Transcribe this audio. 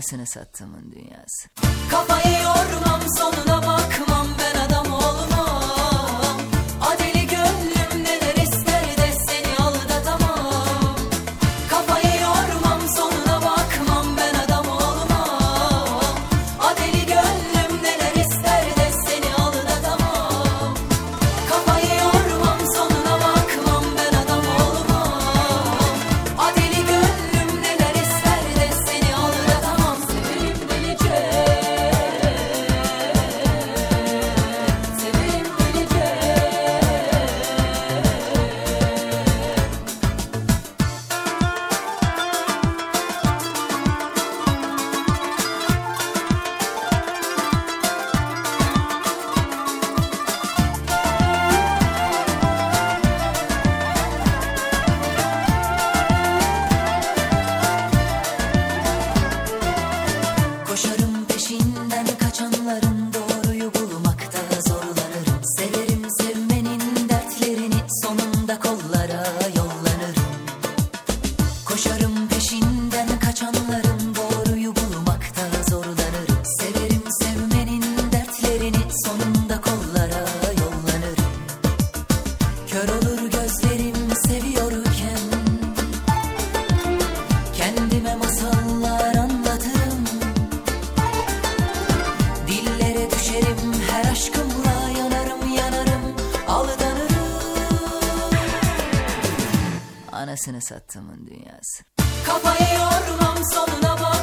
Anasını sattığımın dünyası. Kafayı yormam, sonuna bakmam, ben adam olmam. Adeli gönlüm neler ister de seni aldatamam. Kafayı yormam, sonuna bakmam, ben adam olmam. Adeli gönlüm neler ister de seni aldatamam. Kafayı yormam, sonuna bakmam, ben adam olmam. Adeli gönlüm neler ister de seni aldatamam. Severim delice, severim delice. Koşarım peşinden kaçanların, doğruyu bulmakta zorlanırım. Severim sevmenin dertlerini, sonunda kollara yollanırım. Koşarım peşinden kaçanların, doğruyu bulmakta zorlanırım. Severim sevmenin dertlerini, sonunda kollara yollanırım. Kör olur gözlerim seviyorken, kendime masallar anlatırım. Dillere düşerim, her aşkımla yanarım yanarım, aldanırım. Anasını sattığımın dünyası. Kafayı yormam, sonuna bak.